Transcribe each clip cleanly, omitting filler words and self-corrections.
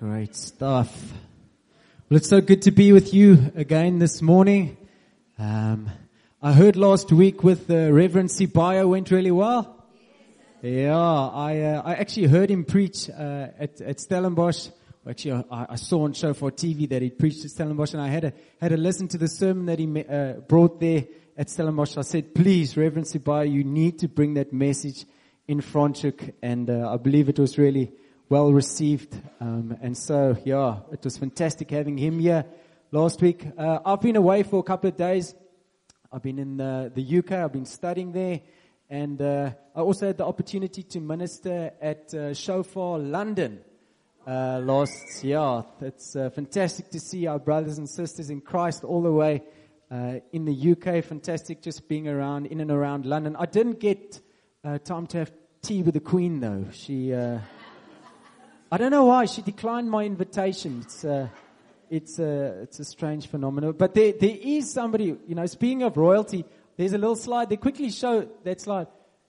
Great stuff. Well, it's so good to be with you again this morning. I heard last week with Reverend Sibaya went really well. Yeah, I actually heard him preach at Stellenbosch. Actually, I saw on Shofar TV that he preached at Stellenbosch, and I had to listen to the sermon that he brought there at Stellenbosch. I said, please, Reverend Sibaya, you need to bring that message in Franschhoek, and I believe it was really well received. And so, yeah, it was fantastic having him here last week. I've been away for a couple of days. I've been in the UK. I've been studying there. And I also had the opportunity to minister at Shofar London last year. It's fantastic to see our brothers and sisters in Christ all the way in the UK. Fantastic just being around, in and around London. I didn't get time to have tea with the Queen, though. She... I don't know why she declined my invitation. It's a strange phenomenon. But there is somebody, speaking of royalty, there's a little slide. They quickly show that slide.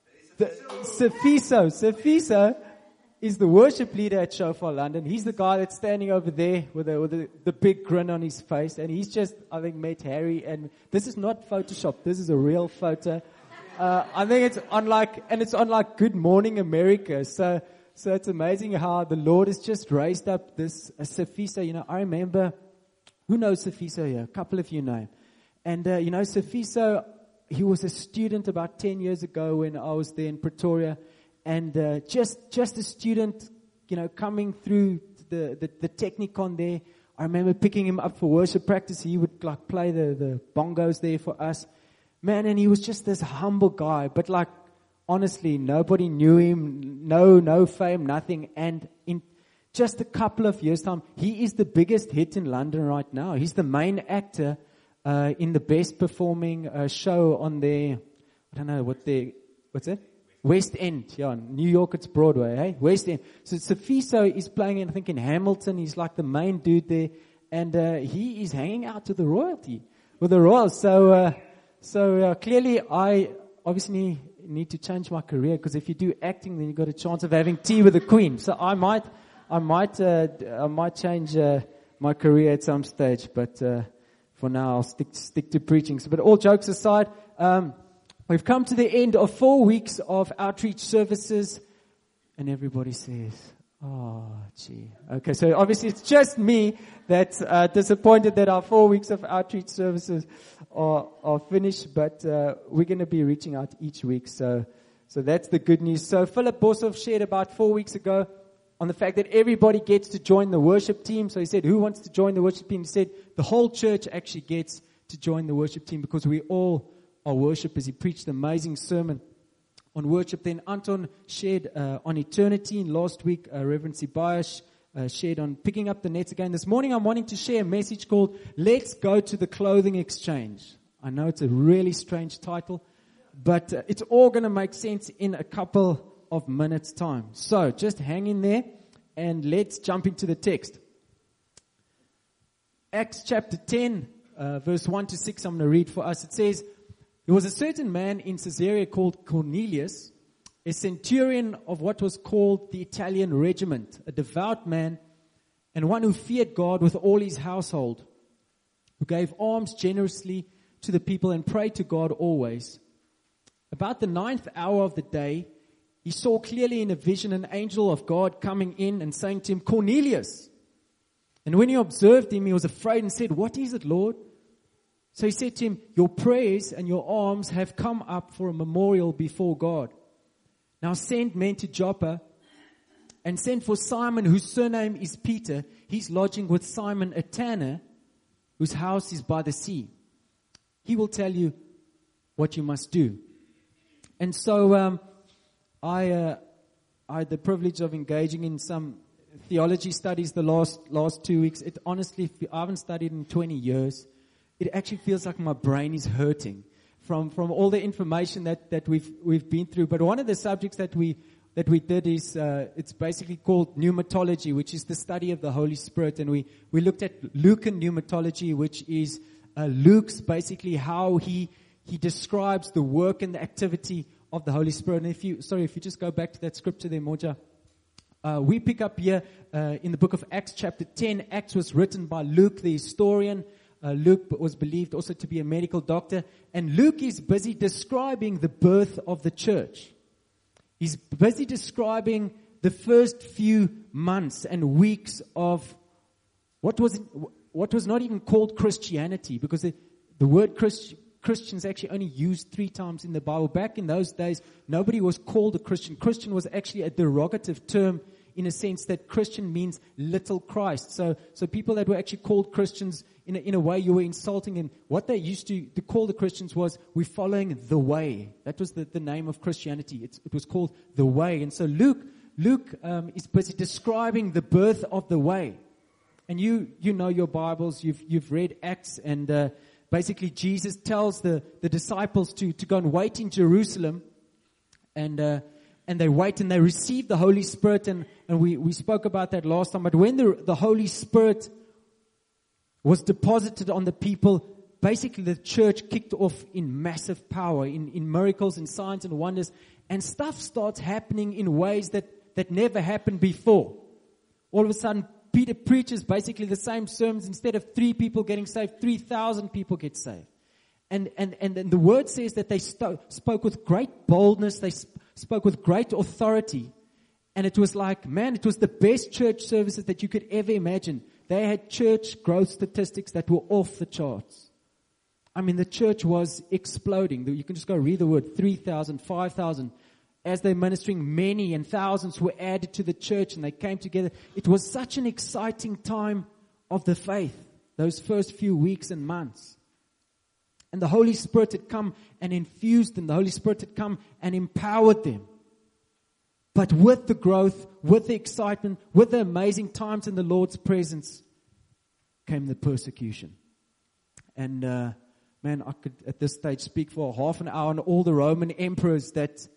Sifiso is the worship leader at Shofar London. He's the guy that's standing over there with the big grin on his face. And he's just, I think, met Harry. And this is not Photoshop. This is a real photo. I think it's on like Good Morning America. So it's amazing how the Lord has just raised up this Sifiso. I remember, who knows Sifiso here? A couple of you know him. And, Sifiso, he was a student about 10 years ago when I was there in Pretoria. And just a student, coming through the Technikon there. I remember picking him up for worship practice. He would play the bongos there for us. Man, and he was just this humble guy. But honestly, nobody knew him, no fame, nothing. And in just a couple of years' time, he is the biggest hit in London right now. He's the main actor in the best performing show on their, I don't know what's it? West End. Yeah, in New York it's Broadway, hey? West End. So Sifiso is playing, I think, in Hamilton. He's like the main dude there. And he is hanging out with the royalty, with the royals. So clearly I obviously need to change my career, because if you do acting, then you've got a chance of having tea with the Queen. So I might change my career at some stage, but for now I'll stick to preaching. But all jokes aside, we've come to the end of 4 weeks of outreach services, and everybody says, "Oh, gee." Okay, so obviously it's just me that's disappointed that our 4 weeks of outreach services are finished, but we're going to be reaching out each week. So that's the good news. So Philip Boshoff shared about 4 weeks ago on the fact that everybody gets to join the worship team. So he said, who wants to join the worship team? He said the whole church actually gets to join the worship team, because we all are worshipers. He preached an amazing sermon on worship. Then Anton shared on eternity. And last week, Reverend Sibaya shared on picking up the nets again. This morning, I'm wanting to share a message called Let's Go to the Clothing Exchange. I know it's a really strange title, but it's all going to make sense in a couple of minutes' time. So just hang in there and let's jump into the text. Acts chapter 10, verse 1 to 6, I'm going to read for us. It says, there was a certain man in Caesarea called Cornelius, a centurion of what was called the Italian regiment, a devout man, and one who feared God with all his household, who gave alms generously to the people and prayed to God always. About the 9th hour of the day, he saw clearly in a vision an angel of God coming in and saying to him, "Cornelius." And when he observed him, he was afraid and said, "What is it, Lord?" So he said to him, "Your prayers and your alms have come up for a memorial before God. Now send men to Joppa and send for Simon, whose surname is Peter. He's lodging with Simon a tanner, whose house is by the sea. He will tell you what you must do." And so I had the privilege of engaging in some theology studies the last 2 weeks. It honestly, I haven't studied in 20 years. It actually feels like my brain is hurting from all the information that we've been through. But one of the subjects that we did is it's basically called pneumatology, which is the study of the Holy Spirit. And we looked at Lucan pneumatology, which is Luke's basically how he describes the work and the activity of the Holy Spirit. And if you just go back to that scripture there, Moja, We pick up here in the book of Acts chapter 10. Acts was written by Luke, the historian. Luke was believed also to be a medical doctor. And Luke is busy describing the birth of the church. He's busy describing the first few months and weeks of what was not even called Christianity, because the word Christians actually only used 3 times in the Bible. Back in those days, nobody was called a Christian. Christian was actually a derogative term in a sense that Christian means little Christ. So people that were actually called Christians, in a way you were insulting, and what they used to call the Christians was, we're following the way. That was the name of Christianity. It was called the way. And so Luke is busy describing the birth of the way. And you know your Bibles, you've read Acts, and basically Jesus tells the disciples to go and wait in Jerusalem, and they wait and they receive the Holy Spirit, and we spoke about that last time. But when the Holy Spirit was deposited on the people, basically the church kicked off in massive power, in miracles and signs and wonders, and stuff starts happening in ways that never happened before. All of a sudden, Peter preaches basically the same sermons. Instead of 3 people getting saved, 3,000 people get saved. And the word says that they spoke with great boldness, they spoke with great authority. And it was like, man, it was the best church services that you could ever imagine. They had church growth statistics that were off the charts. I mean, the church was exploding. You can just go read the word, 3,000, 5,000. As they're ministering, many and thousands were added to the church, and they came together. It was such an exciting time of the faith, those first few weeks and months. And the Holy Spirit had come and infused them. The Holy Spirit had come and empowered them. But with the growth, with the excitement, with the amazing times in the Lord's presence, came the persecution. And man, I could at this stage speak for half an hour on all the Roman emperors that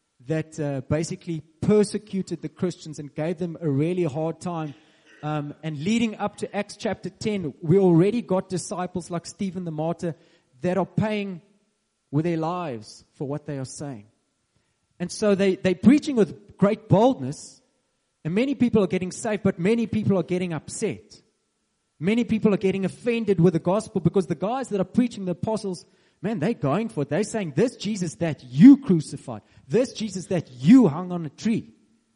basically persecuted the Christians and gave them a really hard time. And leading up to Acts chapter 10, we already got disciples like Stephen the martyr that are paying with their lives for what they are saying. And so they're preaching with great boldness, and many people are getting saved, but many people are getting upset. Many people are getting offended with the gospel, because the guys that are preaching, the apostles, man, they're going for it. They're saying, this Jesus that you crucified, this Jesus that you hung on a tree,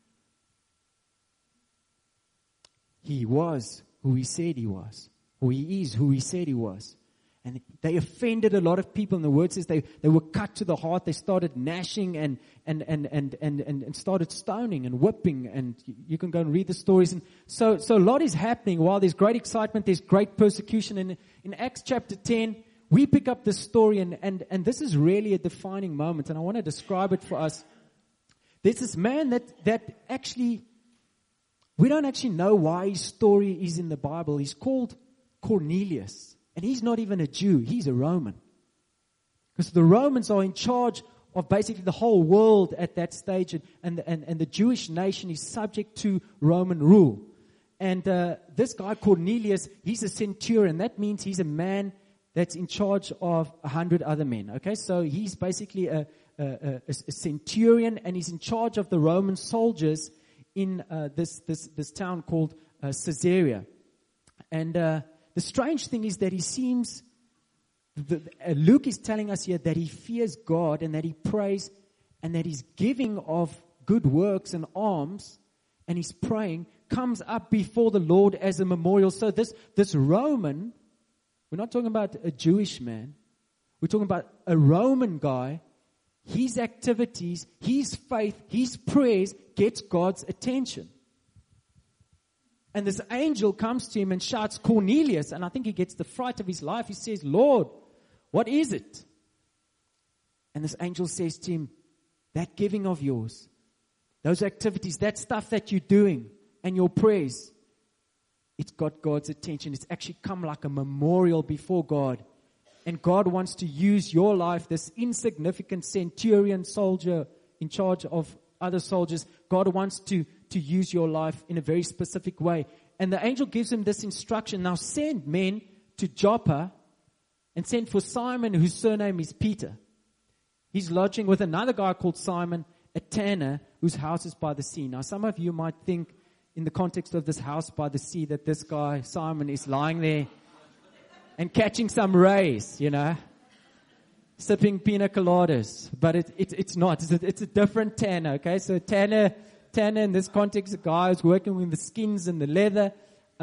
he was who he said he was, or he is who he said he was. And they offended a lot of people, and the word says they were cut to the heart. They started gnashing and started stoning and whipping, and you can go and read the stories. And so a lot is happening. While there's great excitement, there's great persecution. And in Acts chapter 10, we pick up this story, and this is really a defining moment, and I want to describe it for us. There's this man that actually, we don't actually know why his story is in the Bible. He's called Cornelius. And he's not even a Jew, he's a Roman. Because the Romans are in charge of basically the whole world at that stage, and the Jewish nation is subject to Roman rule. And this guy Cornelius, he's a centurion. That means he's a man that's in charge of 100 other men. Okay, so he's basically a centurion, and he's in charge of the Roman soldiers in this town called Caesarea. And the strange thing is that he seems, Luke is telling us here that he fears God and that he prays and that his giving of good works and alms and his praying comes up before the Lord as a memorial. So this Roman, we're not talking about a Jewish man, we're talking about a Roman guy. His activities, his faith, his prayers gets God's attention. And this angel comes to him and shouts, Cornelius. And I think he gets the fright of his life. He says, Lord, what is it? And this angel says to him, that giving of yours, those activities, that stuff that you're doing and your prayers, it's got God's attention. It's actually come like a memorial before God. And God wants to use your life, this insignificant centurion soldier in charge of other soldiers. God wants to use your life in a very specific way. And the angel gives him this instruction. Now send men to Joppa and send for Simon, whose surname is Peter. He's lodging with another guy called Simon, a tanner whose house is by the sea. Now, some of you might think in the context of this house by the sea that this guy, Simon, is lying there and catching some rays, sipping pina coladas. But it's not. It's a different tanner, okay? So tanner in this context, a guy who's working with the skins and the leather.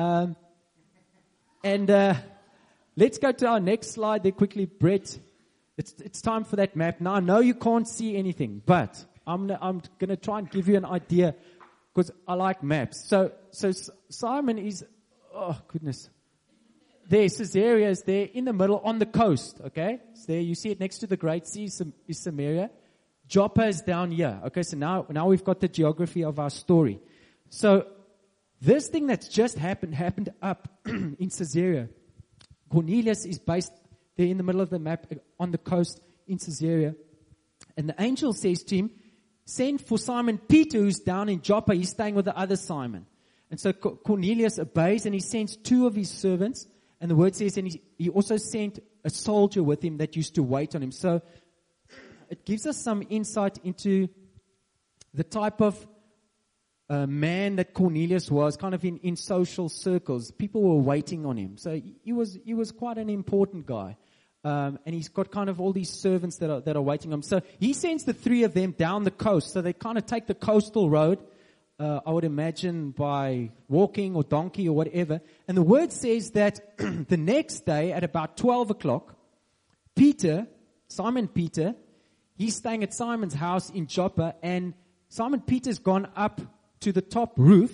Let's go to our next slide there quickly, Brett. It's time for that map. Now, I know you can't see anything, but I'm going to try and give you an idea because I like maps. So Simon is, oh goodness. There, Caesarea is there in the middle on the coast, okay? It's there, you see it next to the Great Sea is Samaria. Joppa is down here. Okay, so now we've got the geography of our story. So this thing that's just happened up in Caesarea. Cornelius is based there in the middle of the map on the coast in Caesarea. And the angel says to him, send for Simon Peter who's down in Joppa. He's staying with the other Simon. And so Cornelius obeys and he sends 2 of his servants. And the word says, and he also sent a soldier with him that used to wait on him. So it gives us some insight into the type of man that Cornelius was, kind of in social circles. People were waiting on him. So he was quite an important guy. And he's got kind of all these servants that are waiting on him. So he sends the 3 of them down the coast. So they kind of take the coastal road, I would imagine by walking or donkey or whatever. And the word says that the next day at about 12 o'clock, Simon Peter, he's staying at Simon's house in Joppa, and Simon Peter's gone up to the top roof,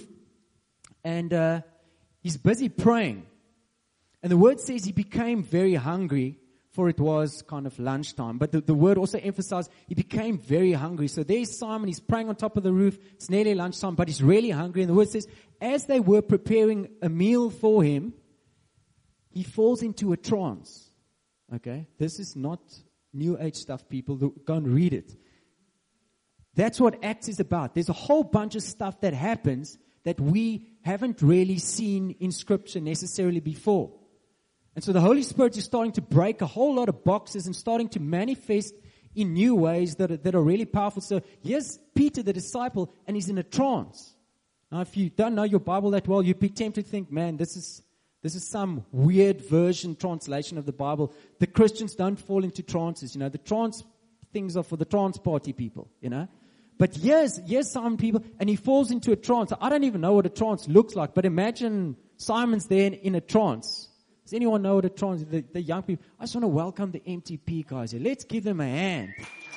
and he's busy praying. And the word says he became very hungry, for it was kind of lunchtime. But the word also emphasized he became very hungry. So there's Simon, he's praying on top of the roof. It's nearly lunchtime, but he's really hungry. And the word says, as they were preparing a meal for him, he falls into a trance. Okay? This is not New Age stuff, people. Go and read it. That's what Acts is about. There's a whole bunch of stuff that happens that we haven't really seen in Scripture necessarily before. And so the Holy Spirit is starting to break a whole lot of boxes and starting to manifest in new ways that are really powerful. So here's Peter, the disciple, and he's in a trance. Now, if you don't know your Bible that well, you'd be tempted to think, man, this is some weird version translation of the Bible. The Christians don't fall into trances. The trance things are for the trance party people, But here's some people, and he falls into a trance. I don't even know what a trance looks like, but imagine Simon's there in a trance. Does anyone know what a trance is? The young people. I just want to welcome the MTP guys here. Let's give them a hand.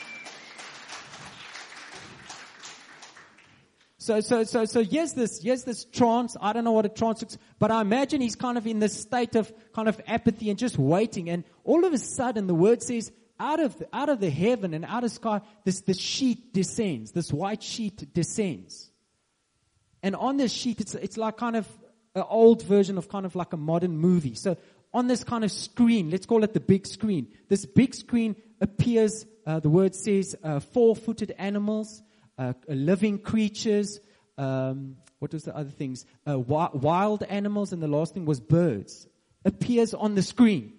So here's this trance. I don't know what a trance looks, but I imagine he's kind of in this state of kind of apathy and just waiting. And all of a sudden, the word says, out of the heaven and out of sky, this sheet descends. This white sheet descends. And on this sheet, it's like kind of an old version of kind of like a modern movie. So on this kind of screen, let's call it the big screen. This big screen appears, the word says, 4-footed animals, living creatures, what was the other things? Wild animals, and the last thing was birds. Appears on the screen.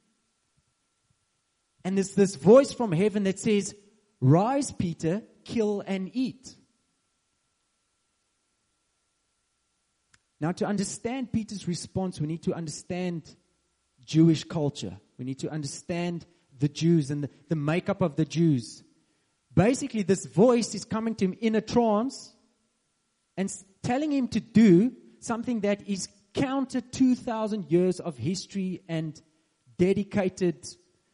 And there's this voice from heaven that says, "Rise, Peter, kill and eat." Now, to understand Peter's response, we need to understand Jewish culture. We need to understand the Jews and the makeup of the Jews. Basically, this voice is coming to him in a trance and telling him to do something that is counter 2,000 years of history and dedicated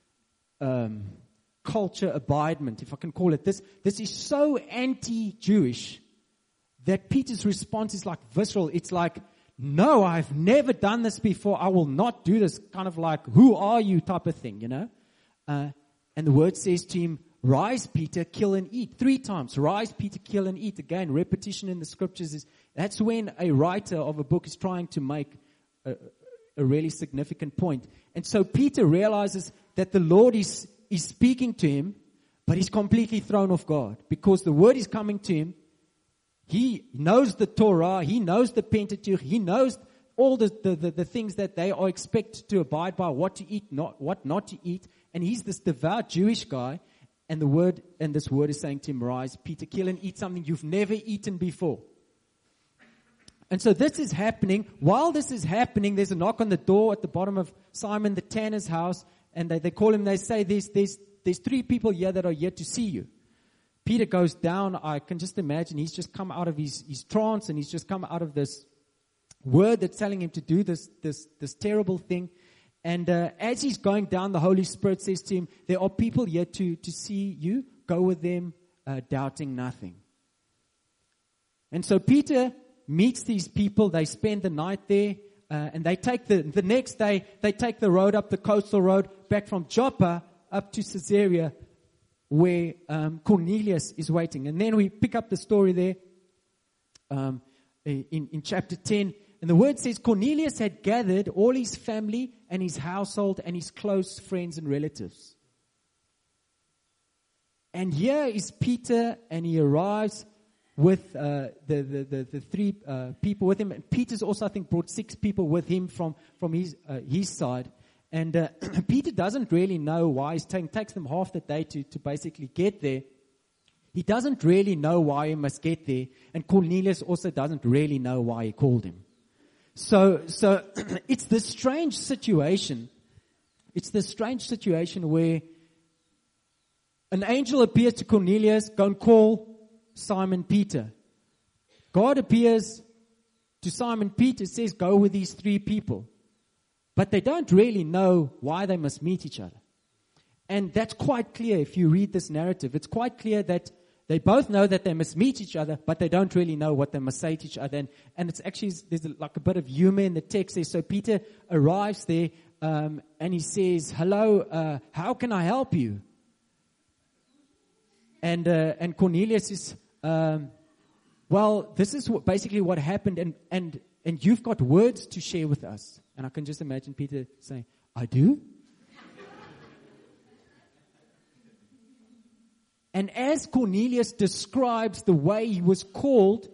culture abidement, if I can call it this. This is so anti-Jewish that Peter's response is like visceral. It's like, no, I've never done this before. I will not do this. Kind of like, who are you type of thing, And the word says to him, "Rise, Peter, kill and eat." 3 times. Rise, Peter, kill and eat. Again, repetition in the scriptures that's when a writer of a book is trying to make a really significant point. And so Peter realizes that the Lord is speaking to him, but he's completely thrown off guard because the word is coming to him. He knows the Torah, he knows the Pentateuch, he knows all the things that they are expected to abide by, what to eat, what not to eat. And he's this devout Jewish guy. And this word is saying to him, rise, Peter, kill and eat something you've never eaten before. And so this is happening. While this is happening, there's a knock on the door at the bottom of Simon the tanner's house. And they call him, they say, there's 3 people here that are yet to see you. Peter goes down. I can just imagine he's just come out of his trance, and he's just come out of this word that's telling him to do this terrible thing. And as he's going down, the Holy Spirit says to him, there are people yet to see you. Go with them, doubting nothing. And so Peter meets these people. They spend the night there. And they take the next day, they take the road up, the coastal road, back from Joppa up to Caesarea, where Cornelius is waiting. And then we pick up the story there in chapter 10. And the word says, Cornelius had gathered all his family and his household and his close friends and relatives. And here is Peter, and he arrives with the 3 people with him. And Peter's also, I think, brought 6 people with him from his side. And Peter doesn't really know why he's takes them half the day to basically get there. He doesn't really know why he must get there. And Cornelius also doesn't really know why he called him. So it's this strange situation. It's this strange situation where an angel appears to Cornelius, go and call Simon Peter. God appears to Simon Peter, says, go with these 3 people. But they don't really know why they must meet each other. And that's quite clear if you read this narrative. It's quite clear that they both know that they must meet each other, but they don't really know what they must say to each other. And it's actually, there's like a bit of humor in the text there. So Peter arrives there, and he says, hello, how can I help you? And Cornelius is, well, this is basically what happened, and you've got words to share with us. And I can just imagine Peter saying, I do? And as Cornelius describes the way he was called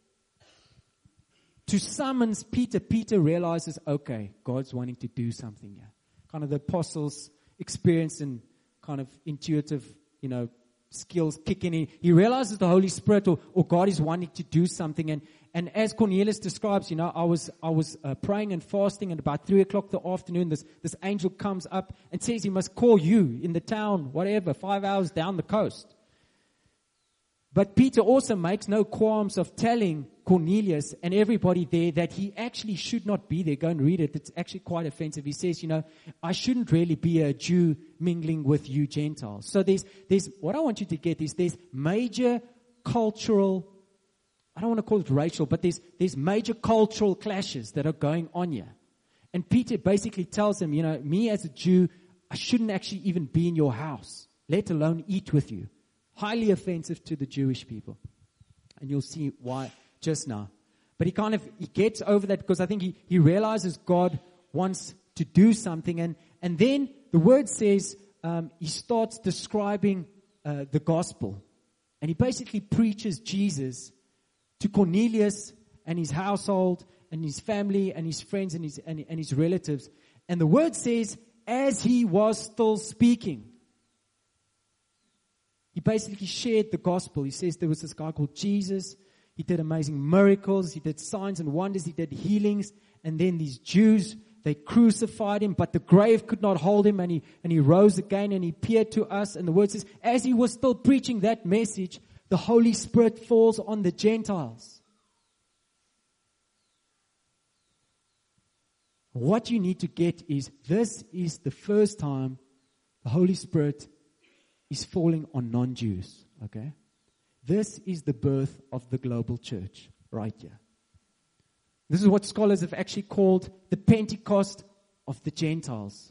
to summons Peter, Peter realizes, okay, God's wanting to do something here. Kind of the apostles' experience and kind of intuitive, skills kicking in. He realizes the Holy Spirit or God is wanting to do something. And as Cornelius describes, I was praying and fasting, and about 3:00 the afternoon, this angel comes up and says he must call you in the town, whatever, 5 hours down the coast. But Peter also makes no qualms of telling Cornelius and everybody there that he actually should not be there. Go and read it. It's actually quite offensive. He says, I shouldn't really be a Jew mingling with you Gentiles. So there's what I want you to get is there's major cultural, I don't want to call it racial, but there's major cultural clashes that are going on here. And Peter basically tells him, me as a Jew, I shouldn't actually even be in your house, let alone eat with you. Highly offensive to the Jewish people. And you'll see why just now. But he gets over that because I think he realizes God wants to do something. And then the word says he starts describing the gospel. And he basically preaches Jesus to Cornelius and his household and his family and his friends and his relatives. And the word says, as he was still speaking, he basically shared the gospel. He says there was this guy called Jesus. He did amazing miracles. He did signs and wonders. He did healings. And then these Jews, they crucified him, but the grave could not hold him. And he rose again and he appeared to us. And the word says, as he was still preaching that message, the Holy Spirit falls on the Gentiles. What you need to get is this is the first time the Holy Spirit is falling on non-Jews, okay? This is the birth of the global church right here. This is what scholars have actually called the Pentecost of the Gentiles.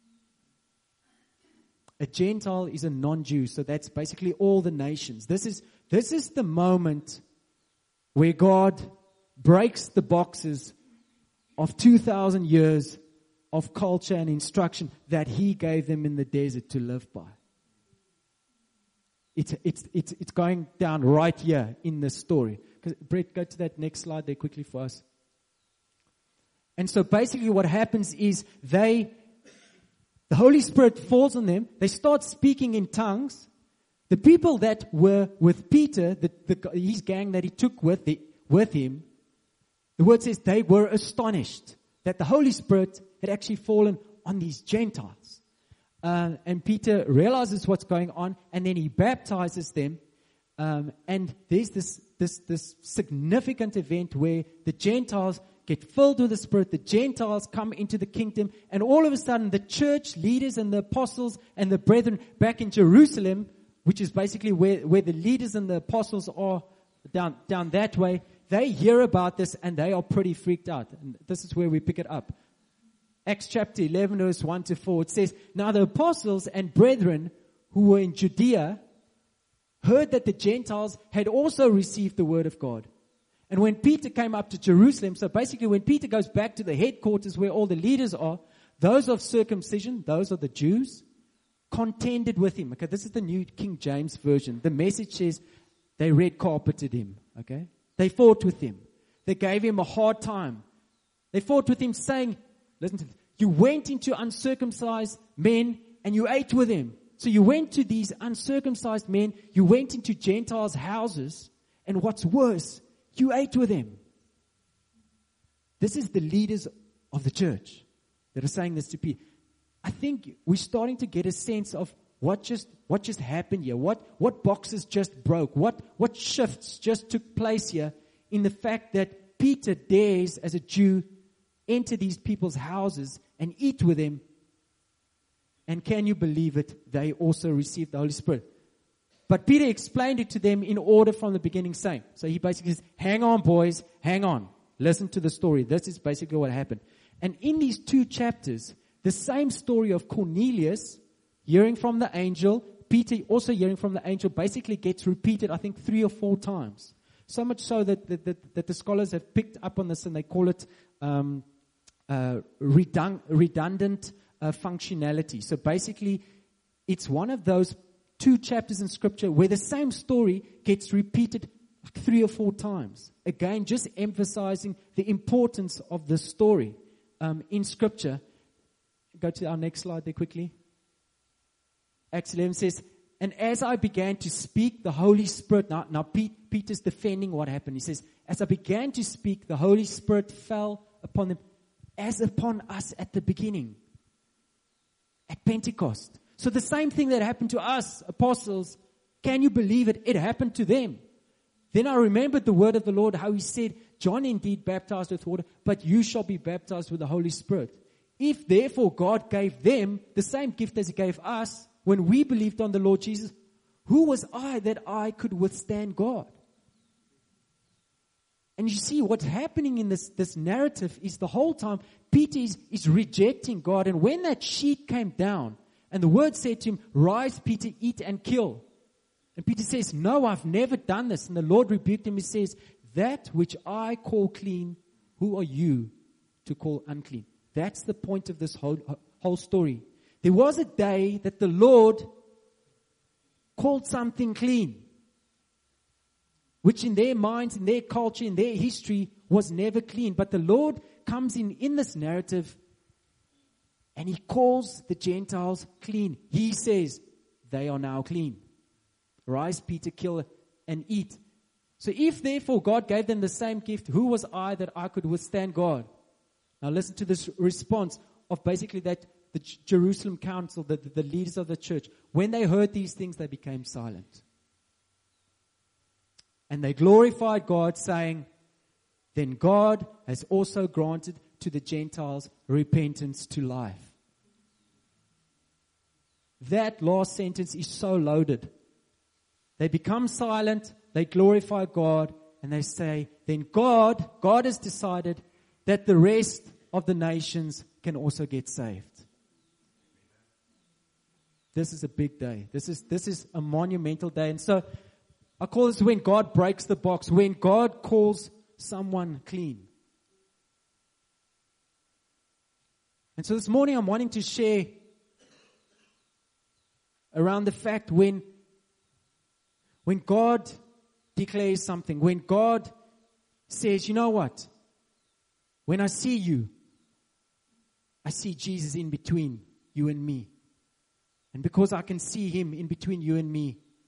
A Gentile is a non-Jew, so that's basically all the nations. This is the moment where God breaks the boxes of 2,000 years of culture and instruction that He gave them in the desert to live by. It's going down right here in this story. Brett, go to that next slide there quickly for us. And so basically what happens is the Holy Spirit falls on them. They start speaking in tongues. The people that were with Peter, his gang that he took with him, the word says they were astonished that the Holy Spirit had actually fallen on these Gentiles. And Peter realizes what's going on, and then he baptizes them. And there's this significant event where the Gentiles get filled with the Spirit, the Gentiles come into the kingdom, and all of a sudden the church leaders and the apostles and the brethren back in Jerusalem, which is basically where the leaders and the apostles are down that way, they hear about this and they are pretty freaked out. And this is where we pick it up. Acts chapter 11, verse 1 to 4, it says, "Now the apostles and brethren who were in Judea heard that the Gentiles had also received the word of God. And when Peter came up to Jerusalem," so basically when Peter goes back to the headquarters where all the leaders are, those of circumcision, those are the Jews, contended with him. Okay, this is the New King James Version. The Message says they red carpeted him. Okay, they fought with him. They gave him a hard time. They fought with him saying, listen to this, "You went into uncircumcised men and you ate with them." So you went to these uncircumcised men, you went into Gentiles' houses, and what's worse, you ate with them. This is the leaders of the church that are saying this to Peter. I think we're starting to get a sense of what just happened here, what boxes just broke, what shifts just took place here in the fact that Peter dares, as a Jew, enter these people's houses and eat with them. And can you believe it? They also received the Holy Spirit. But Peter explained it to them in order from the beginning, saying. So he basically says, hang on, boys, hang on. Listen to the story. This is basically what happened. And in these 2 chapters, the same story of Cornelius hearing from the angel, Peter also hearing from the angel, basically gets repeated, I think, 3 or 4 times. So much so that the scholars have picked up on this and they call it redundant functionality. So basically, it's one of those 2 chapters in Scripture where the same story gets repeated 3 or 4 times. Again, just emphasizing the importance of the story in Scripture. Go to our next slide there quickly. Acts 11 says, "And as I began to speak, the Holy Spirit..." Now Peter's defending what happened. He says, "As I began to speak, the Holy Spirit fell upon them as upon us at the beginning, at Pentecost." So the same thing that happened to us, apostles, can you believe it? It happened to them. Then I remembered the word of the Lord, how he said, "John indeed baptized with water, but you shall be baptized with the Holy Spirit." If therefore God gave them the same gift as he gave us when we believed on the Lord Jesus, who was I that I could withstand God? And you see what's happening in this narrative is the whole time Peter is rejecting God. And when that sheet came down and the word said to him, "Rise, Peter, eat and kill." And Peter says, "No, I've never done this." And the Lord rebuked him. He says, "That which I call clean, who are you to call unclean?" That's the point of this whole story. There was a day that the Lord called something clean, which in their minds, in their culture, in their history, was never clean. But the Lord comes in this narrative and he calls the Gentiles clean. He says, they are now clean. Rise, Peter, kill and eat. So if therefore God gave them the same gift, who was I that I could withstand God? Now listen to this response of basically that the Jerusalem council, the leaders of the church. When they heard these things, they became silent. And they glorified God, saying, "Then God has also granted to the Gentiles repentance to life." That last sentence is so loaded. They become silent, they glorify God, and they say, then God has decided that the rest of the nations can also get saved. This is a big day. This is a monumental day. And so I call this when God breaks the box, when God calls someone clean. And so this morning I'm wanting to share around the fact when God declares something, when God says, you know what? When I see you, I see Jesus in between you and me. And because I can see him in between you and me,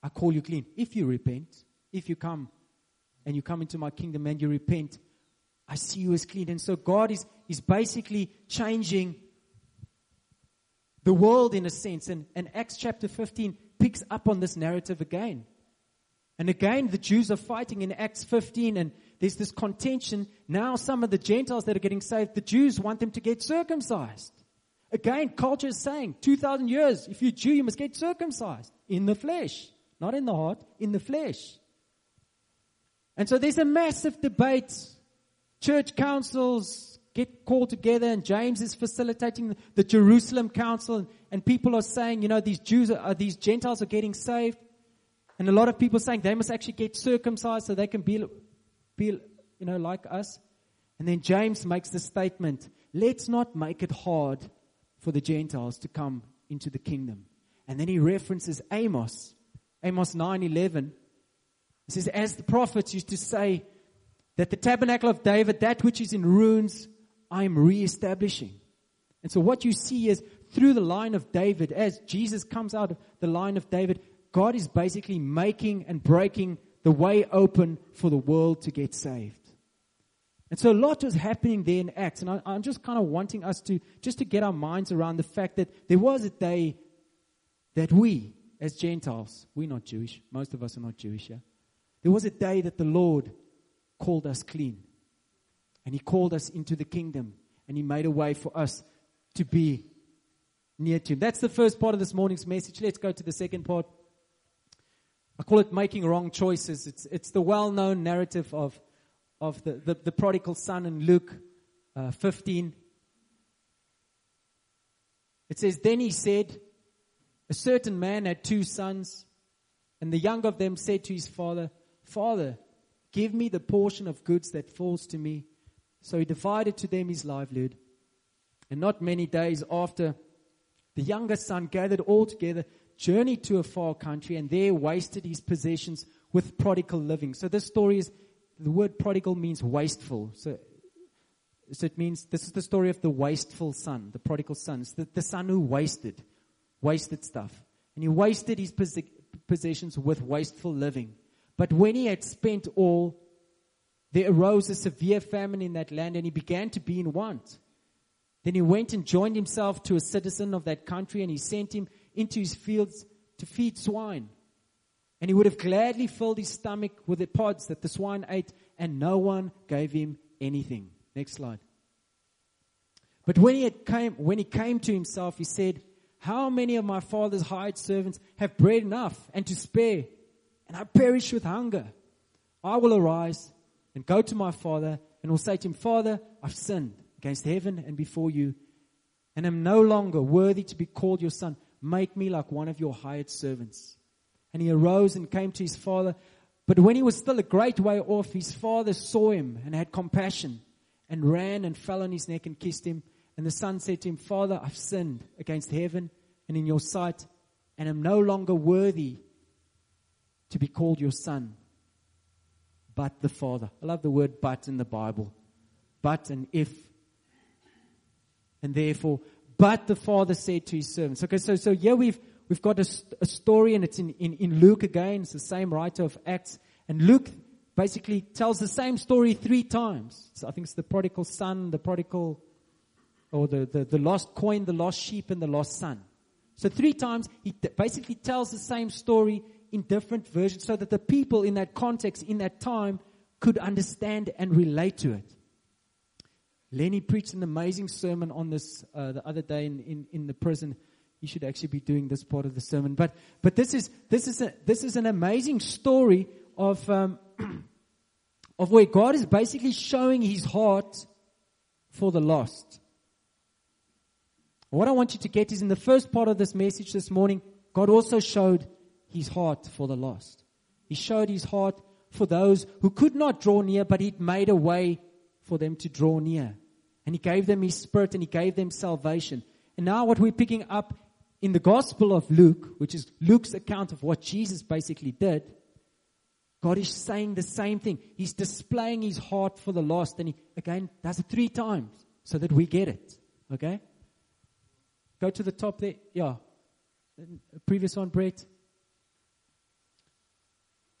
I call you clean. If you repent, if you come and you come into my kingdom and you repent, I see you as clean. And so God is basically changing the world in a sense. And Acts chapter 15 picks up on this narrative again. And again, the Jews are fighting in Acts 15, and there's this contention. Now some of the Gentiles that are getting saved, the Jews want them to get circumcised. Again, culture is saying, 2,000 years, if you're Jew, you must get circumcised. In the flesh. Not in the heart, in the flesh. And so there's a massive debate. Church councils get called together, and James is facilitating the Jerusalem council, and people are saying, these these Gentiles are getting saved. And a lot of people saying they must actually get circumcised so they can be like us. And then James makes the statement, let's not make it hard for the Gentiles to come into the kingdom. And then he references Amos 9:11. He says, as the prophets used to say, that the tabernacle of David, that which is in ruins, I am reestablishing. And so what you see is through the line of David, as Jesus comes out of the line of David, God is basically making and breaking the way open for the world to get saved. And so a lot was happening there in Acts. And I'm just kind of wanting us to get our minds around the fact that there was a day that we, as Gentiles, we're not Jewish. Most of us are not Jewish, yeah? There was a day that the Lord called us clean. And He called us into the kingdom. And He made a way for us to be near to Him. That's the first part of this morning's message. Let's go to the second part. I call it making wrong choices. It's the well-known narrative of the prodigal son in Luke 15. It says, then he said, a certain man had 2 sons, and the younger of them said to his father, Father, give me the portion of goods that falls to me. So he divided to them his livelihood. And not many days after, the younger son gathered all together, journeyed to a far country, and there wasted his possessions with prodigal living. So this story is, the word prodigal means wasteful. So it means, this is the story of the wasteful son, the prodigal son. It's the son who wasted stuff. And he wasted his possessions with wasteful living. But when he had spent all, there arose a severe famine in that land, and he began to be in want. Then he went and joined himself to a citizen of that country, and he sent him into his fields to feed swine. And he would have gladly filled his stomach with the pods that the swine ate, and no one gave him anything. Next slide. But when he came to himself, he said, how many of my father's hired servants have bread enough and to spare, and I perish with hunger? I will arise and go to my father, and will say to him, Father, I've sinned against heaven and before you, and am no longer worthy to be called your son. Make me like one of your hired servants. And he arose and came to his father. But when he was still a great way off, his father saw him and had compassion, and ran and fell on his neck and kissed him. And the son said to him, Father, I've sinned against heaven and in your sight, and am no longer worthy to be called your son. But the father. I love the word but in the Bible. But and if. And therefore, but the father said to his servants. Okay, so here we've got a story, and it's in Luke again. It's the same writer of Acts. And Luke basically tells the same story 3 times. So I think it's the prodigal son, the prodigal, or the lost coin, the lost sheep, and the lost son. So 3 times he basically tells the same story in different versions, so that the people in that context, in that time, could understand and relate to it. Lenny preached an amazing sermon on this the other day in the prison. He should actually be doing this part of the sermon. But this is an amazing story of where God is basically showing His heart for the lost. What I want you to get is, in the first part of this message this morning, God also showed His heart for the lost. He showed His heart for those who could not draw near, but He'd made a way for them to draw near. And He gave them His Spirit, and He gave them salvation. And now what we're picking up in the Gospel of Luke, which is Luke's account of what Jesus basically did, God is saying the same thing. He's displaying His heart for the lost, and He, again, does it 3 times so that we get it. Okay? Go to the top there. Yeah. Previous one, Brett.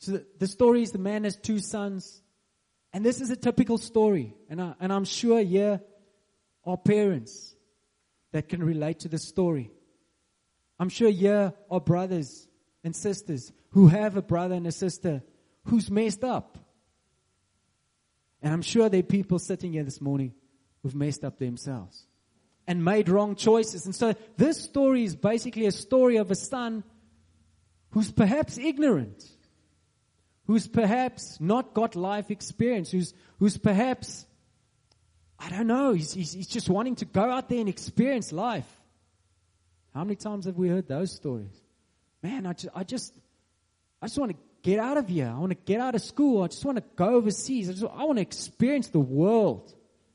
So the story is the man has 2 sons. And this is a typical story. And I'm sure here are parents that can relate to the story. I'm sure here are brothers and sisters who have a brother and a sister who's messed up. And I'm sure there are people sitting here this morning who've messed up themselves and made wrong choices. And so this story is basically a story of a son who's perhaps ignorant, who's perhaps not got life experience, who's perhaps, I don't know, he's just wanting to go out there and experience life. How many times have we heard those stories? Man, I just want to get out of here. I want to get out of school. I just want to go overseas. I want to experience the world.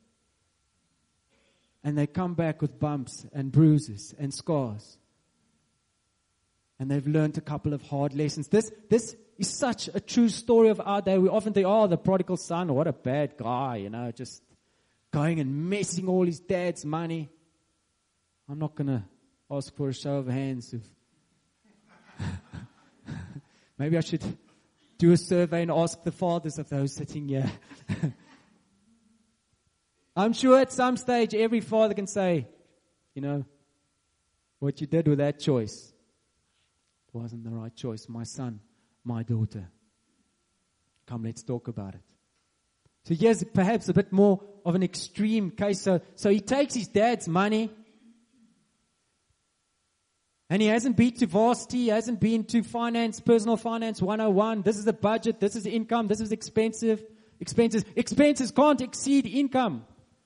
And they come back with bumps and bruises and scars. And they've learned a couple of hard lessons. This is such a true story of our day. We often think, oh, the prodigal son, what a bad guy, just going and messing all his dad's money. I'm not going to ask for a show of hands. Maybe I should do a survey and ask the fathers of those sitting here. I'm sure at some stage every father can say, what you did with that choice wasn't the right choice. My son, my daughter. Come, let's talk about it. So here's perhaps a bit more of an extreme case. So he takes his dad's money. And he hasn't been to varsity, he hasn't been to personal finance 101. This is the budget, this is income, this is expenses. Expenses can't exceed income.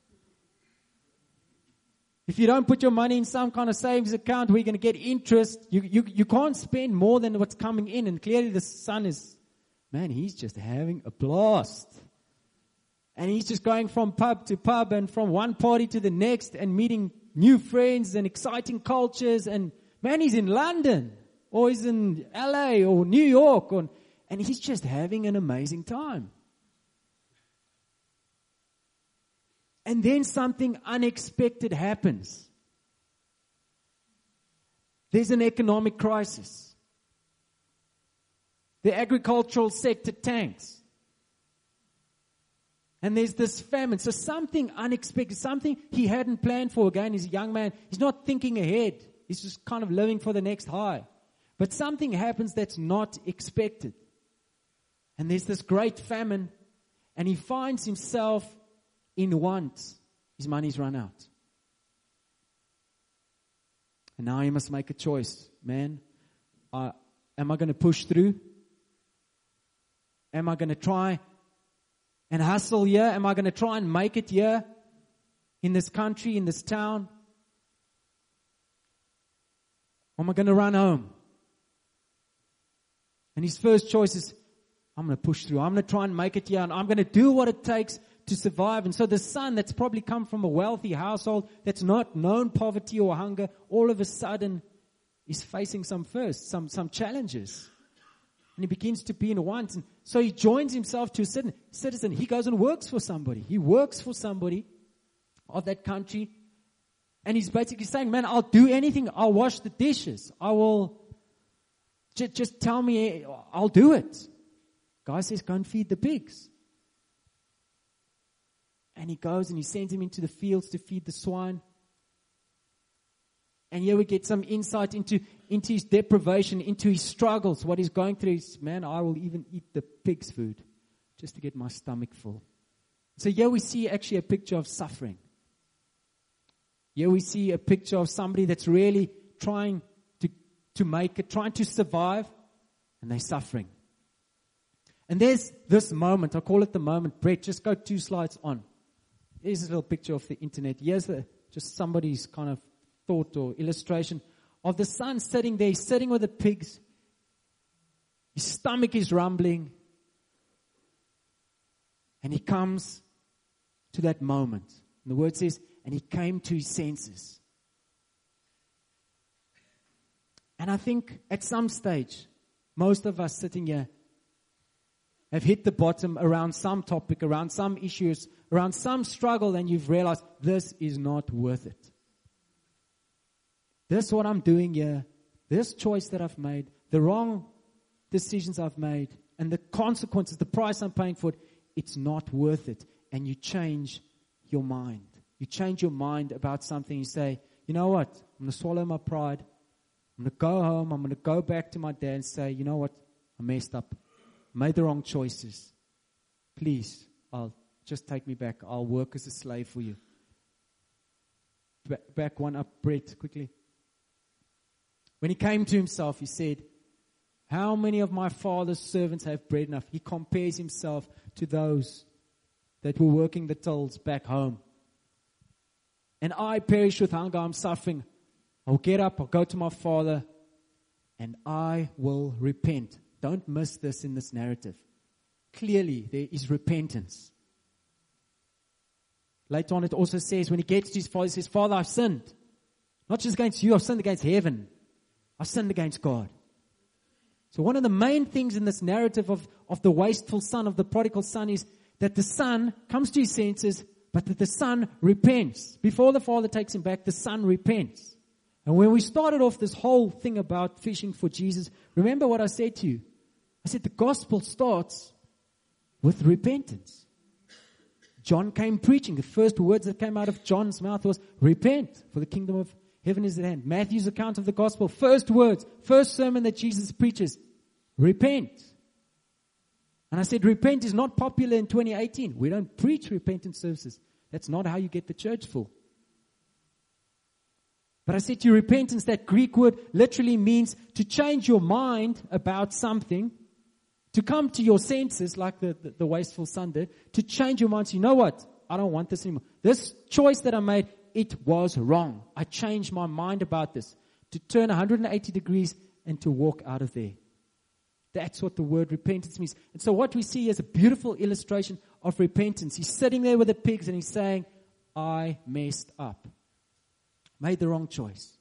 If you don't put your money in some kind of savings account where you're going to get interest, you can't spend more than what's coming in. And clearly the son he's just having a blast. And he's just going from pub to pub and from one party to the next and meeting new friends and exciting cultures. And man, he's in London or he's in LA or New York and he's just having an amazing time. And then something unexpected happens. There's an economic crisis. The agricultural sector tanks. And there's this famine. So something unexpected, something he hadn't planned for. Again, he's a young man. He's not thinking ahead. He's just kind of living for the next high. But something happens that's not expected. And there's this great famine. And he finds himself in want. His money's run out. And now he must make a choice. Man, am I going to push through? Am I going to try and hustle here? Am I going to try and make it here? In this country, in this town? Or am I going to run home? And his first choice is, I'm going to push through. I'm going to try and make it here. And I'm going to do what it takes to survive. And so the son that's probably come from a wealthy household, that's not known poverty or hunger, all of a sudden is facing some challenges. And he begins to be in want. And so he joins himself to a citizen. He goes and works for somebody. He works for somebody of that country. And he's basically saying, man, I'll do anything. I'll wash the dishes. I will, just tell me, I'll do it. Guy says, go and feed the pigs. And he goes and he sends him into the fields to feed the swine. And here we get some insight into his deprivation, into his struggles, what he's going through. He's, man, I will even eat the pig's food just to get my stomach full. So here we see actually a picture of suffering. Here we see a picture of somebody that's really trying to make it, trying to survive, and they're suffering. And there's this moment, I call it the moment. Brett, just go 2 slides on. Here's a little picture of the internet. Here's just somebody's kind of thought or illustration of the son sitting there. He's sitting with the pigs. His stomach is rumbling. And he comes to that moment. And the word says, and he came to his senses. And I think at some stage, most of us sitting here have hit the bottom around some topic, around some issues, around some struggle, and you've realized this is not worth it. This what I'm doing here, this choice that I've made, the wrong decisions I've made, and the consequences, the price I'm paying for it, it's not worth it. And you change your mind. You change your mind about something. You say, you know what? I'm going to swallow my pride. I'm going to go home. I'm going to go back to my dad and say, you know what? I messed up. I made the wrong choices. Please, just take me back. I'll work as a slave for you. Back one up, Brett, quickly. When he came to himself, he said, how many of my father's servants have bread enough? He compares himself to those that were working the tills back home. And I perish with hunger, I'm suffering. I'll get up, I'll go to my father, and I will repent. Don't miss this in this narrative. Clearly, there is repentance. Later on, it also says, when he gets to his father, he says, Father, I've sinned. Not just against you, I've sinned against heaven. I've sinned against God. So one of the main things in this narrative of the wasteful son, of the prodigal son, is that the son comes to his senses, but that the son repents. Before the father takes him back, the son repents. And when we started off this whole thing about fishing for Jesus, remember what I said to you? I said the gospel starts with repentance. John came preaching. The first words that came out of John's mouth was, repent, for the kingdom of heaven is at hand. Matthew's account of the gospel, first words, first sermon that Jesus preaches, repent. And I said, repent is not popular in 2018. We don't preach repentance services. That's not how you get the church full. But I said to you, repentance, that Greek word literally means to change your mind about something, to come to your senses like the wasteful son did, to change your mind. So you know what? I don't want this anymore. This choice that I made, it was wrong. I changed my mind about this. To turn 180 degrees and to walk out of there. That's what the word repentance means. And so what we see is a beautiful illustration of repentance. He's sitting there with the pigs and he's saying, I messed up. Made the wrong choice.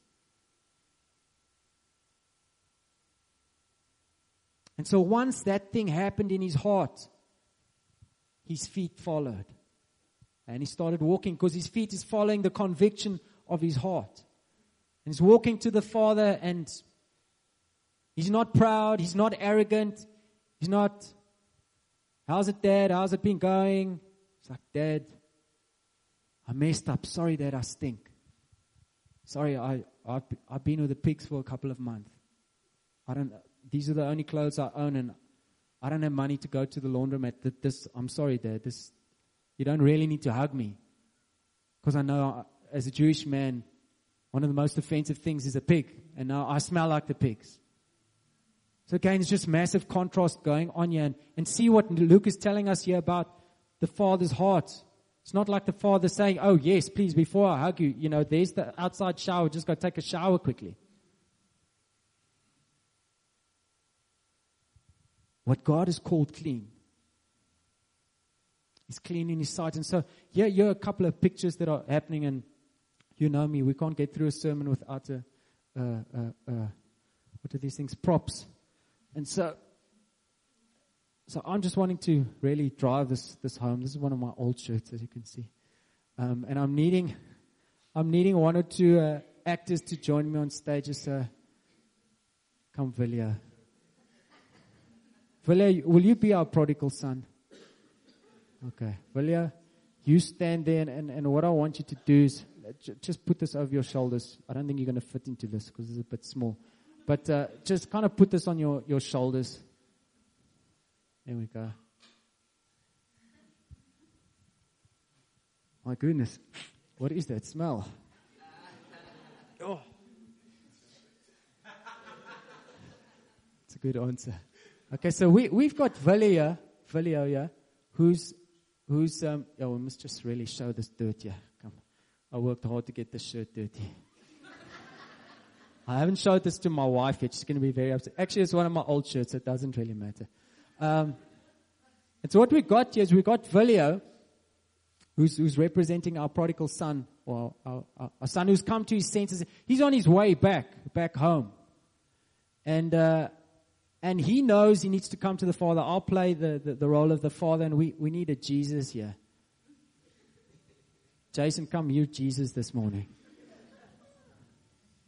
And so once that thing happened in his heart, his feet followed. And he started walking because his feet is following the conviction of his heart. And he's walking to the Father, and he's not proud, he's not arrogant, he's not, how's it, Dad? How's it been going? It's like, Dad, I messed up. Sorry, Dad, I stink. Sorry, I've been with the pigs for a couple of months. These are the only clothes I own, and I don't have money to go to the laundromat. I'm sorry, Dad. You don't really need to hug me. Because I know, as a Jewish man, one of the most offensive things is a pig. And now I smell like the pigs. So again, it's just massive contrast going on here. And see what Luke is telling us here about the Father's heart. It's not like the Father saying, oh yes, please, before I hug you, there's the outside shower, just go take a shower quickly. What God has called clean is clean in His sight. And so here are a couple of pictures that are happening, and you know me, we can't get through a sermon without what are these things? Props. And so I'm just wanting to really drive this home. This is one of my old shirts, as you can see. And I'm needing one or two actors to join me on stage. So come, Vilja. Vilja, will you be our prodigal son? Okay. Vilja, you stand there, and what I want you to do is just put this over your shoulders. I don't think you're going to fit into this because it's a bit small. But just kind of put this on your shoulders. There we go. My goodness. What is that smell? Oh. It's a good answer. Okay, so we've got Vilja here, who's we must just really show this dirt here. Come. I worked hard to get this shirt dirty. I haven't showed this to my wife yet. She's going to be very upset. Actually, it's one of my old shirts. It doesn't really matter. And so what we got here is we got Vilja, who's representing our prodigal son, or our son who's come to his senses. He's on his way back home. And he knows he needs to come to the Father. I'll play the role of the Father, and we need a Jesus here. Jason, come, you Jesus this morning.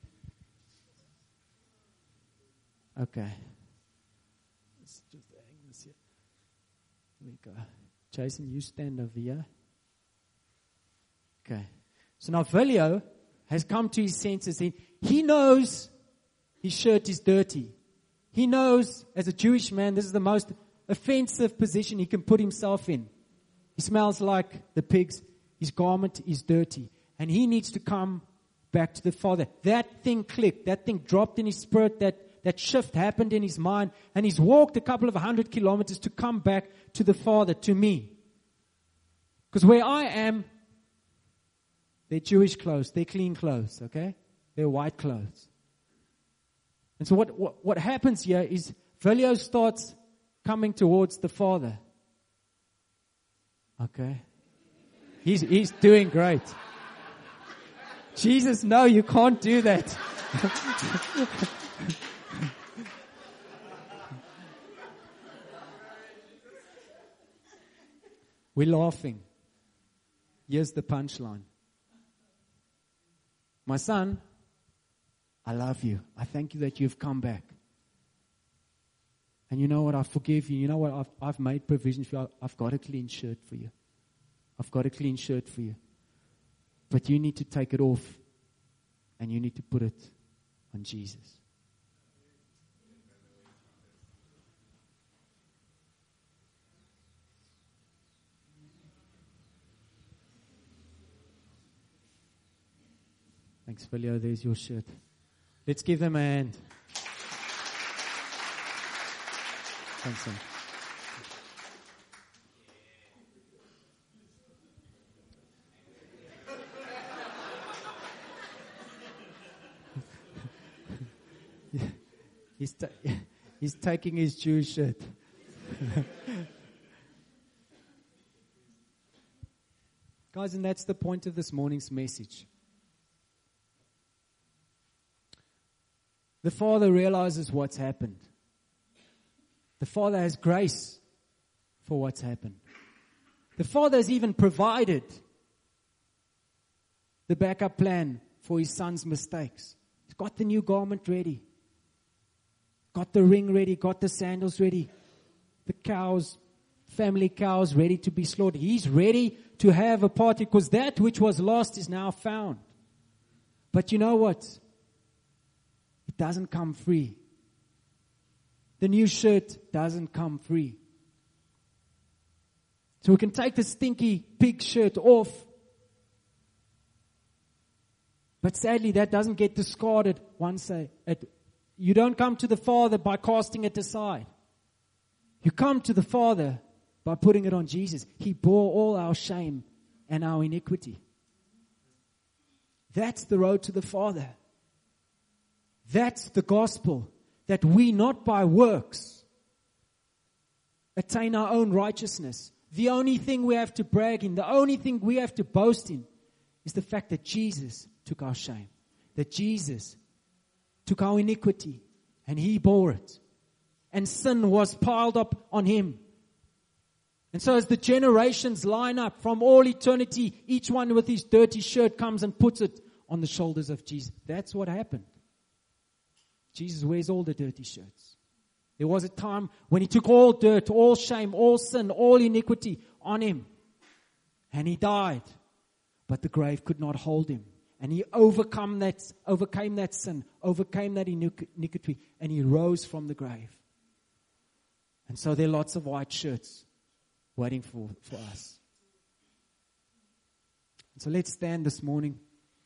Okay. Let's just hang Jesus here. Here we go. Jason, you stand over here. Okay. So now Vilio has come to his senses. He knows his shirt is dirty. He knows, as a Jewish man, this is the most offensive position he can put himself in. He smells like the pigs. His garment is dirty. And he needs to come back to the Father. That thing clicked. That thing dropped in his spirit. That shift happened in his mind. And he's walked a couple of 100 kilometers to come back to the Father, to me. Because where I am, they're Jewish clothes. They're clean clothes, okay? They're white clothes. And so what happens here is Vilio starts coming towards the Father. Okay? He's doing great. Jesus, no, you can't do that. We're laughing. Here's the punchline. My son, I love you. I thank you that you've come back. And you know what? I forgive you. You know what? I've made provision for you. I've got a clean shirt for you. I've got a clean shirt for you. But you need to take it off and you need to put it on Jesus. Thanks, Vilio. There's your shirt. Let's give them a hand. Thanks, son. He's taking his Jewish shirt. Guys, and that's the point of this morning's message. The Father realizes what's happened. The Father has grace for what's happened. The Father has even provided the backup plan for his son's mistakes. He's got the new garment ready. Got the ring ready, got the sandals ready. The cows, family cows ready to be slaughtered. He's ready to have a party because that which was lost is now found. But you know what? It doesn't come free. The new shirt doesn't come free. So we can take the stinky pig shirt off. But sadly, that doesn't get discarded once you don't come to the Father by casting it aside. You come to the Father by putting it on Jesus. He bore all our shame and our iniquity. That's the road to the Father. That's the gospel, that we not by works attain our own righteousness. The only thing we have to brag in, the only thing we have to boast in is the fact that Jesus took our shame, that Jesus took our iniquity and He bore it. And sin was piled up on Him. And so as the generations line up from all eternity, each one with his dirty shirt comes and puts it on the shoulders of Jesus. That's what happened. Jesus wears all the dirty shirts. There was a time when He took all dirt, all shame, all sin, all iniquity on Him. And He died. But the grave could not hold Him. And He overcame that sin, overcame that iniquity, and He rose from the grave. And so there are lots of white shirts waiting for us. And so let's stand this morning.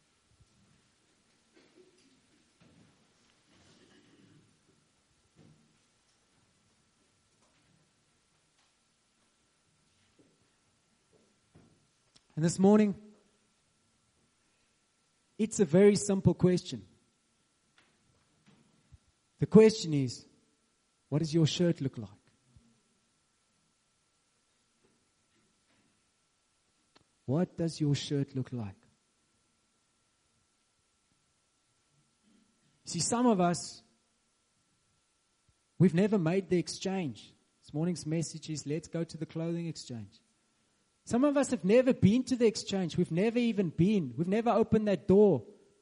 And this morning, it's a very simple question. The question is, what does your shirt look like? What does your shirt look like? See, some of us, we've never made the exchange. This morning's message is, let's go to the clothing exchange. Some of us have never been to the exchange. We've never even been. We've never opened that door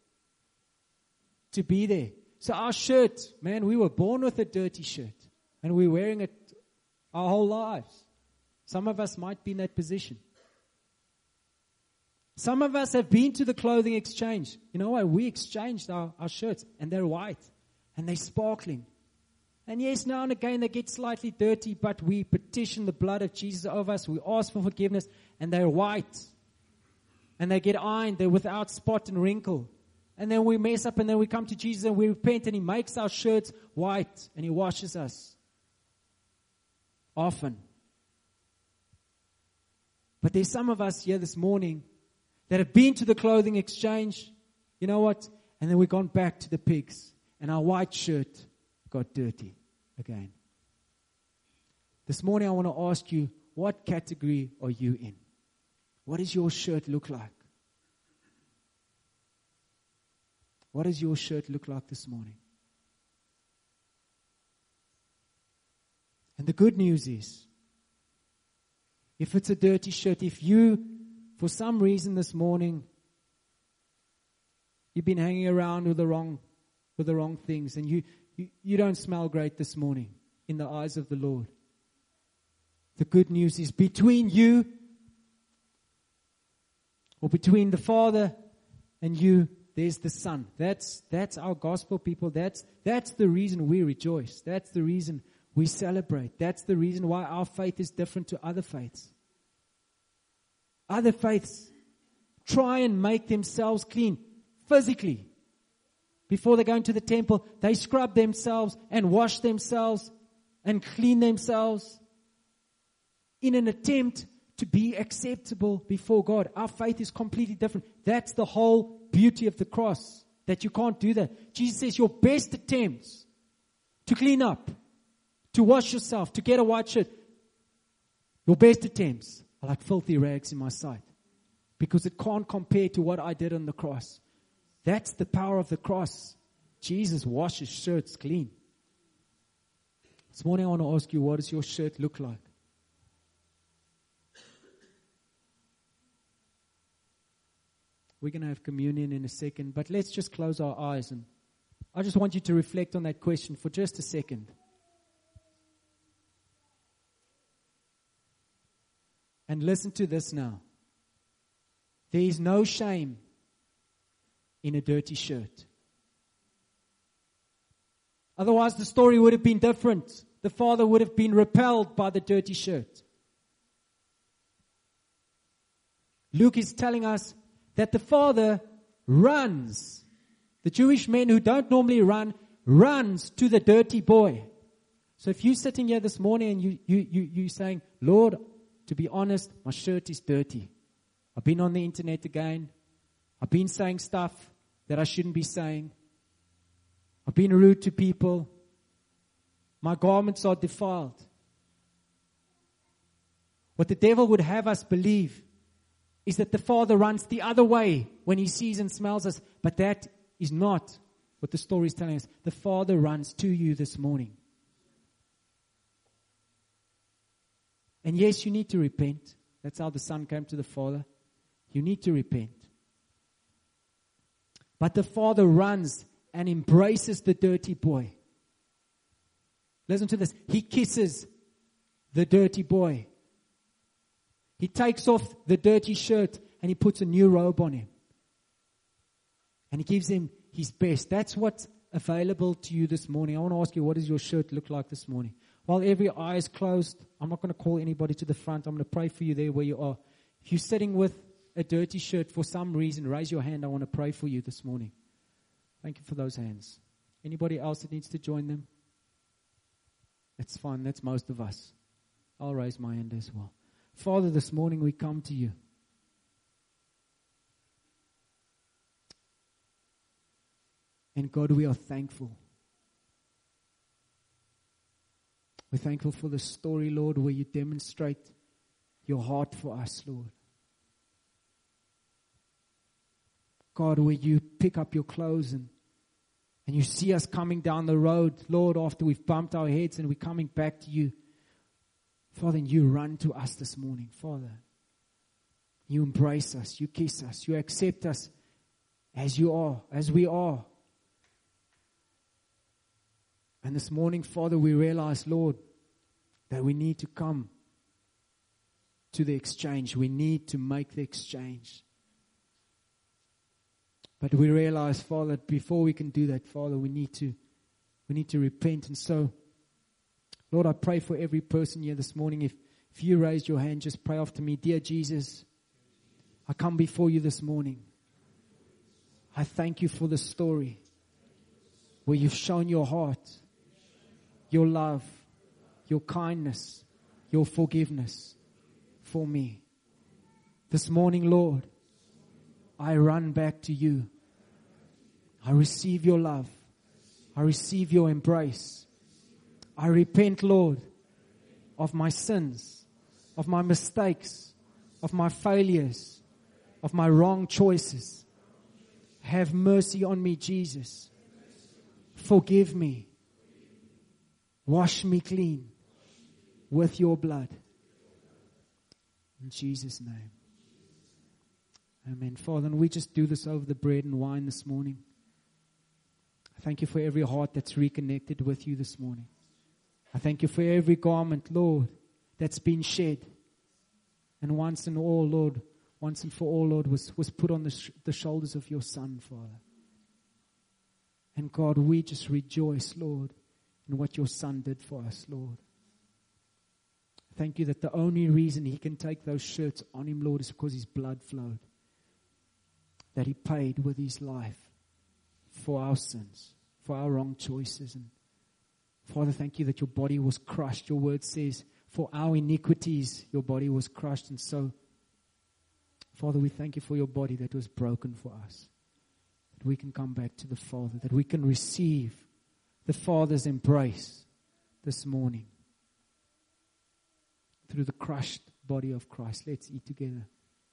to be there. So our shirt, man, we were born with a dirty shirt. And we're wearing it our whole lives. Some of us might be in that position. Some of us have been to the clothing exchange. You know what? We exchanged our shirts, and they're white, and they're sparkling. And yes, now and again they get slightly dirty, but we petition the blood of Jesus over us. We ask for forgiveness, and they're white. And they get ironed. They're without spot and wrinkle. And then we mess up, and then we come to Jesus, and we repent, and He makes our shirts white, and He washes us. Often. But there's some of us here this morning that have been to the clothing exchange. You know what? And then we've gone back to the pigs, and our white shirt got dirty again. This morning I want to ask you, what category are you in? What does your shirt look like? What does your shirt look like this morning? And the good news is, if it's a dirty shirt, if you, for some reason this morning, you've been hanging around with the wrong things, and you don't smell great this morning in the eyes of the Lord. The good news is, between you, or between the Father and you, there's the Son. That's our gospel, people. That's the reason we rejoice. That's the reason we celebrate. That's the reason why our faith is different to other faiths. Other faiths try and make themselves clean physically. Before they go into the temple, they scrub themselves and wash themselves and clean themselves in an attempt to be acceptable before God. Our faith is completely different. That's the whole beauty of the cross, that you can't do that. Jesus says your best attempts to clean up, to wash yourself, to get a white shirt, your best attempts are like filthy rags in my sight, because it can't compare to what I did on the cross. That's the power of the cross. Jesus washes shirts clean. This morning I want to ask you, what does your shirt look like? We're going to have communion in a second, but let's just close our eyes, and I just want you to reflect on that question for just a second. And listen to this now. There is no shame in a dirty shirt. Otherwise, the story would have been different. The father would have been repelled by the dirty shirt. Luke is telling us that the father runs. The Jewish men who don't normally runs to the dirty boy. So if you're sitting here this morning and you're saying, Lord, to be honest, my shirt is dirty. I've been on the internet again. I've been saying stuff that I shouldn't be saying. I've been rude to people. My garments are defiled. What the devil would have us believe is that the Father runs the other way when He sees and smells us. But that is not what the story is telling us. The Father runs to you this morning. And yes, you need to repent. That's how the Son came to the Father. You need to repent. But the Father runs and embraces the dirty boy. Listen to this. He kisses the dirty boy. He takes off the dirty shirt and He puts a new robe on him. And He gives him His best. That's what's available to you this morning. I want to ask you, what does your shirt look like this morning? While every eye is closed, I'm not going to call anybody to the front. I'm going to pray for you there where you are. If you're sitting with a dirty shirt for some reason, raise your hand. I want to pray for you this morning. Thank you for those hands. Anybody else that needs to join them? That's fine. That's most of us. I'll raise my hand as well. Father, this morning we come to You. And God, we are thankful. We're thankful for the story, Lord, where You demonstrate Your heart for us, Lord. God, where You pick up Your clothes and You see us coming down the road, Lord, after we've bumped our heads and we're coming back to You. Father, and You run to us this morning, Father. You embrace us, You kiss us, You accept us as You are, as we are. And this morning, Father, we realize, Lord, that we need to come to the exchange. We need to make the exchange. But we realize, Father, that before we can do that, Father, we need to repent. And so, Lord, I pray for every person here this morning. If you raise your hand, just pray after me. Dear Jesus, I come before you this morning. I thank you for the story where you've shown your heart, your love, your kindness, your forgiveness for me. This morning, Lord, I run back to you. I receive your love. I receive your embrace. I repent, Lord, of my sins, of my mistakes, of my failures, of my wrong choices. Have mercy on me, Jesus. Forgive me. Wash me clean with your blood. In Jesus' name. Amen. Father, and we just do this over the bread and wine this morning. I thank you for every heart that's reconnected with you this morning. I thank you for every garment, Lord, that's been shed. And once and for all, Lord, was put on the shoulders of your Son, Father. And God, we just rejoice, Lord, in what your Son did for us, Lord. Thank you that the only reason he can take those shirts on him, Lord, is because his blood flowed. That he paid with his life for our sins, for our wrong choices. And Father, thank you that your body was crushed. Your word says, for our iniquities, your body was crushed. And so, Father, we thank you for your body that was broken for us. That we can come back to the Father, that we can receive the Father's embrace this morning through the crushed body of Christ. Let's eat together.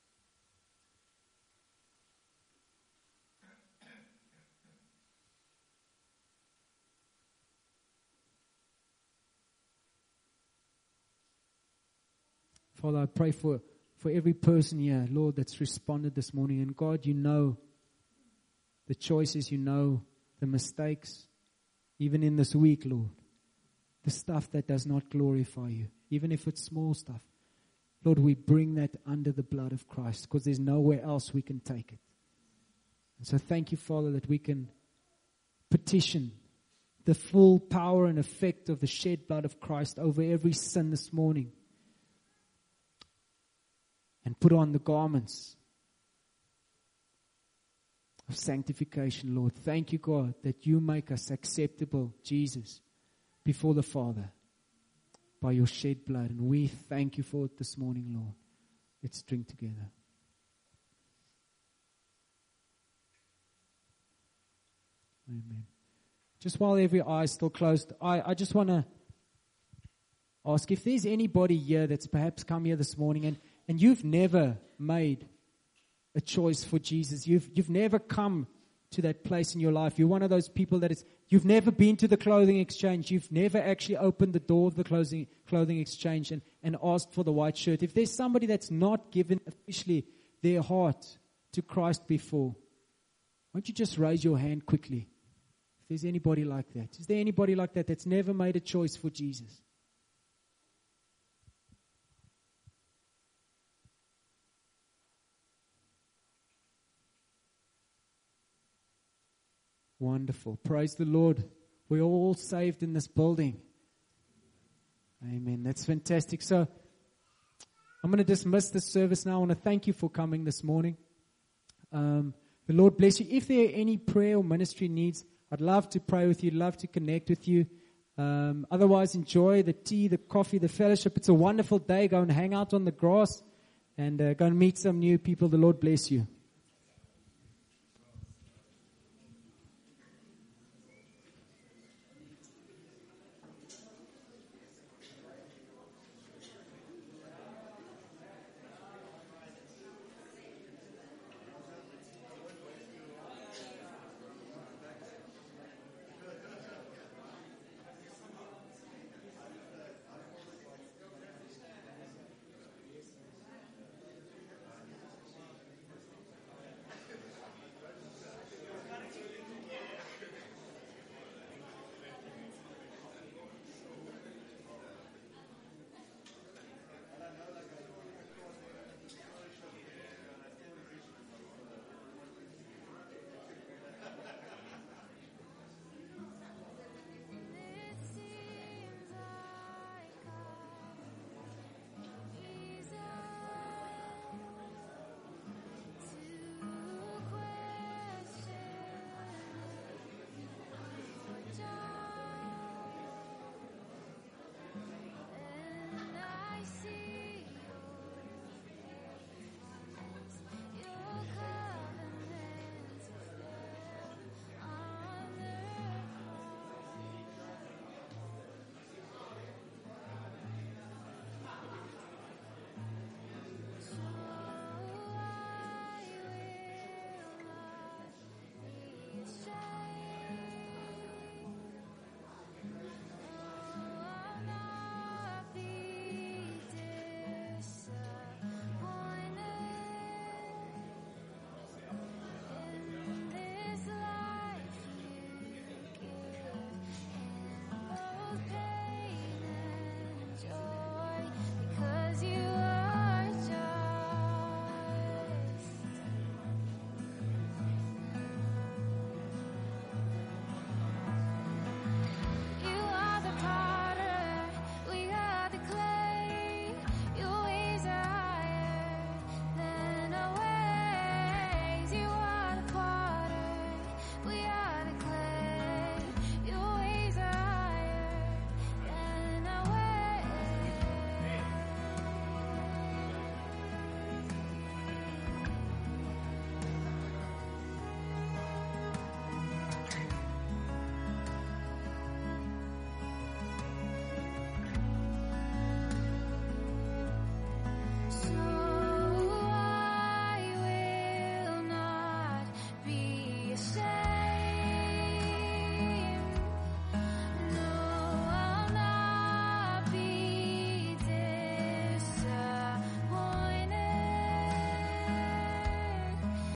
Father, I pray for every person here, Lord, that's responded this morning. And God, you know the choices, you know the mistakes, even in this week, Lord. The stuff that does not glorify you, even if it's small stuff. Lord, we bring that under the blood of Christ because there's nowhere else we can take it. And so thank you, Father, that we can petition the full power and effect of the shed blood of Christ over every sin this morning. And put on the garments of sanctification, Lord. Thank you, God, that you make us acceptable, Jesus, before the Father by your shed blood. And we thank you for it this morning, Lord. Let's drink together. Amen. Just while every eye is still closed, I just want to ask if there's anybody here that's perhaps come here this morning and you've never made a choice for Jesus. You've never come to that place in your life. You're one of those people you've never been to the clothing exchange. You've never actually opened the door of the clothing exchange and asked for the white shirt. If there's somebody that's not given officially their heart to Christ before, why don't you just raise your hand quickly? If there's anybody like that. Is there anybody like that that's never made a choice for Jesus? Wonderful. Praise the Lord. We're all saved in this building. Amen. That's fantastic. So I'm going to dismiss this service now. I want to thank you for coming this morning. The Lord bless you. If there are any prayer or ministry needs, I'd love to pray with you, love to connect with you. Otherwise, enjoy the tea, the coffee, the fellowship. It's a wonderful day. Go and hang out on the grass and go and meet some new people. The Lord bless you.